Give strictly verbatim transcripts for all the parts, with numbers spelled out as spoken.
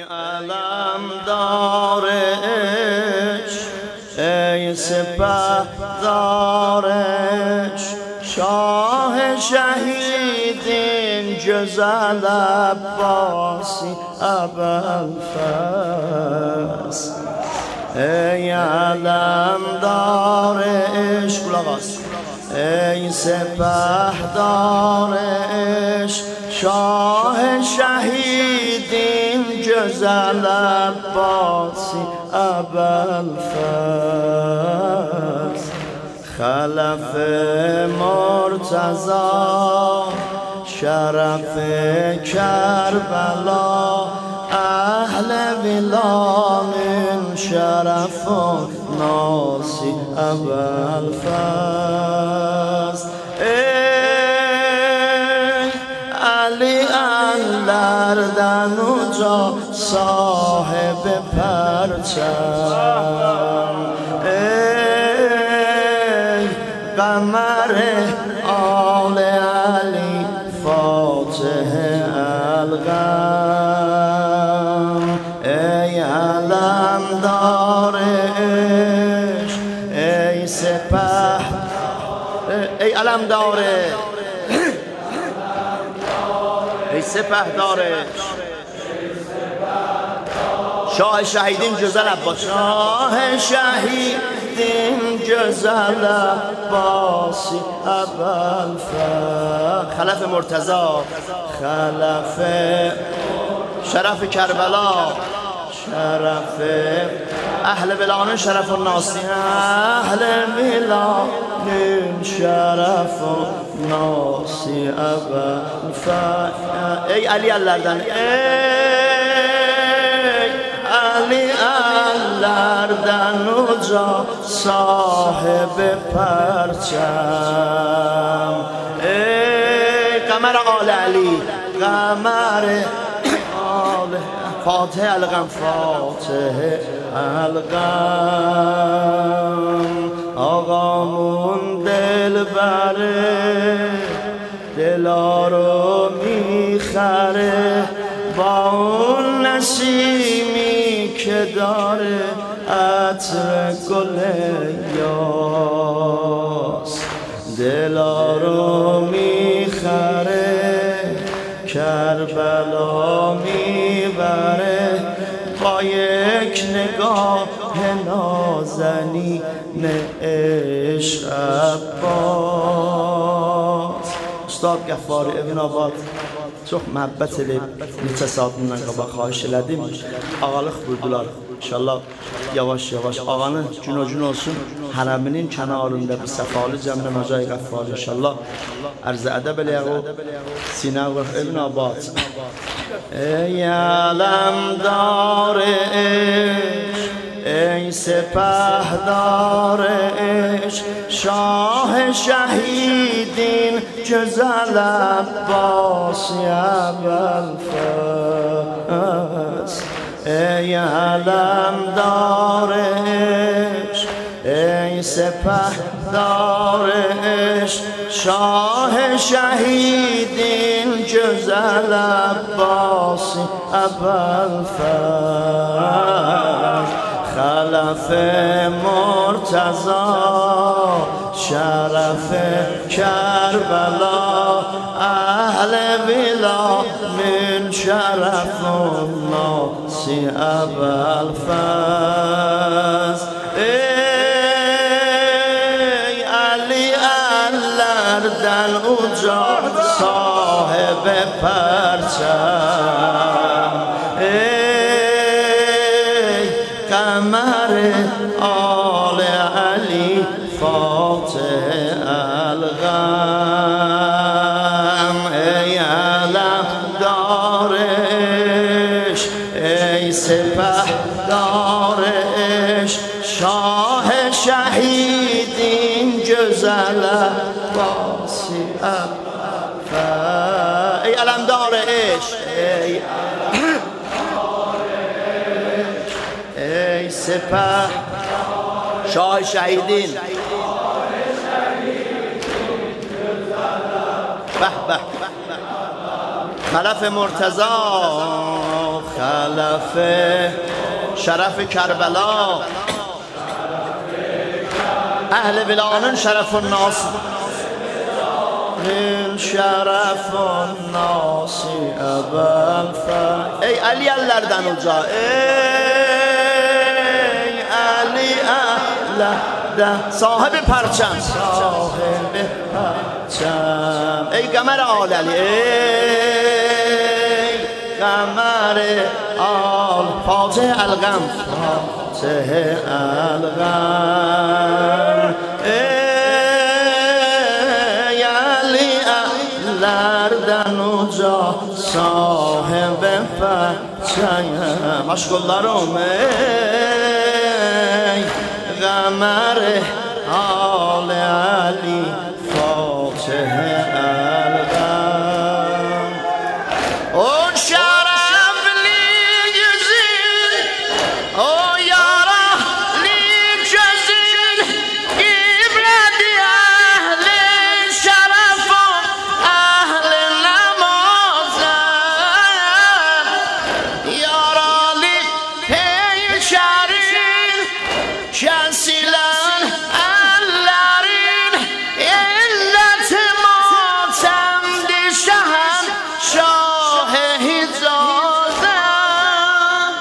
علم دارش ای سپه دارش شاه شهیدین جزل عباسی ابوالفضل ای علم دارش ای سپه دارش شاه شهیدین جزل عباسی ابوالفضل خلف مرتضی شرف کربلا اهل ولا من شرف ناسی ابوالفضل ای علی اندردن جا صاحب پرچم ای قمر آل علی فاتح الغم ای علم دارش ای سپه ای علم داره ای سپه دارش شاه شهیدین جزل عباس شاه شهیدین جزل عباسی ابوالفضل خلف مرتضی خلف شرف کربلا شرف اهل ولایت شرف الناسی اهل ولایت شرف الناسی ابوالفضل ای علی اندردن ای علی اندردن جا صاحب پرچم ای قمر آل علی قمر آل فاتح الغم فاتح الغم آقامون دل بره دلا رو میخره با اون نسیمی که داره عطر گل یاس دلا رو میخره کربلا میبره با یک نگاه نازنین عشق عباس استاد گفاری ابن آباد çok məhəbbət edib neçə saatından qabaq xahiş elədim. Ağalıq buyurdular. İnşallah yavaş yavaş ağanın gün-o-gün olsun hərəminin kənarında bir səfalı cəmlə Məcai Qəffar inşallah ərz ədəb eləyək o Sinə və Ibn Abad ey aləm dariş ey سپهدار عشق شاه شهیدین جزل عباسی ابوالفضل ای علمدار عشق ای سپهدار عشق شاه شهیدین جزل عباسی ابوالفضل خلف مرتضی شرف کربلا اهل ولا من شرف الناسی ابوالفضل ای علی اندردن اوجا صاحب پرچم قمر آل علی فاتح الغم ای علمدار عشق ای سپهدار عشق شاه شهیدین جزل عباسی ابوالفضل ای علمدار عشق ای سپه شاه شهیدین به به خلف مرتضی خلف شرف کربلا اهل ولانın شرف الناس شرف الناس ابل ف ey Aliyelerden uca ey Ali de sahibi perçem sahibi perçem ey Kamer Aleli ey Kamer al Fatih el-Gam Fatih el-Gam ey Ali'lerden uca sahibi perçem aşkollarım ey Kamer al Ali Fatih el-Gam o şerefli yüzün o yaralı gözün gibredi ehli şerefun ehli namazın yaralı peykerin kesilen ellerin illeti matemdi şehen şah-ı Hicaz'ın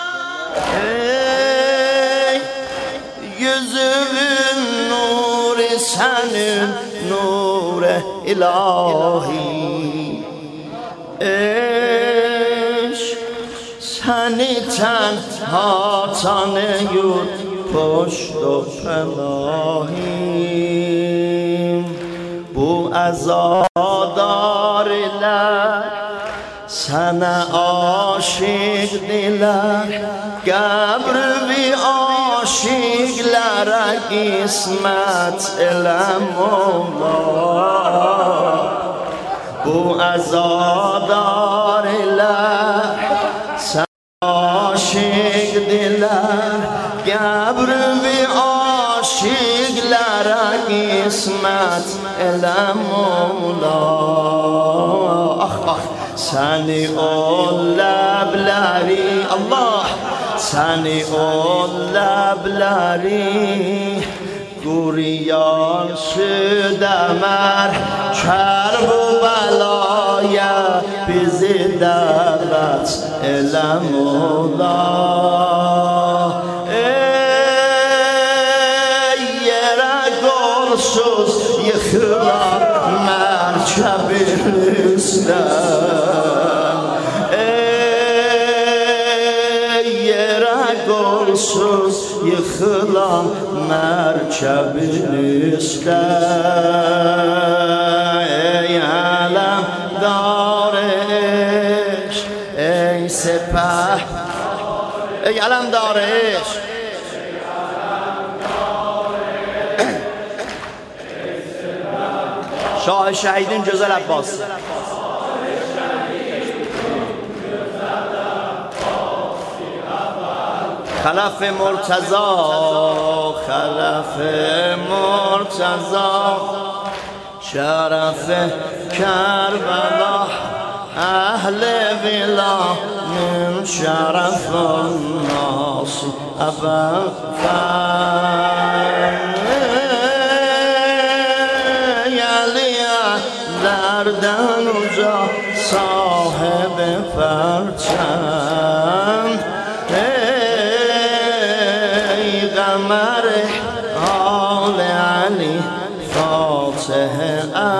ey yüzünün nuri senin nur-i ilahi ey seni tenha tanıyor پشت و پناهیم بو ازادارlar sana aşık diler Gabr vi aşıklara kısmet ile Mola bu azadarlar sana aşık diler Gabr vi aşıklara kısmet ile Mola ah ah seni o lebleri Allah seni o lebleri Guriyan südemer kerbu belaya bizi davet ile Mola Golsuz yıkılan merkebinizden Ey yere golsuz yıkılan merkebinizden Ey alemdar eş Ey sepah Ey alemdar eş Şah-ı Şehidin Güzel Abbas خلف مرتضی خلف مرتضی شرف کربلا اهل ولا من شرف الناس ابا Lerden uca sahib perçem Ey Kamer al Ali Fatih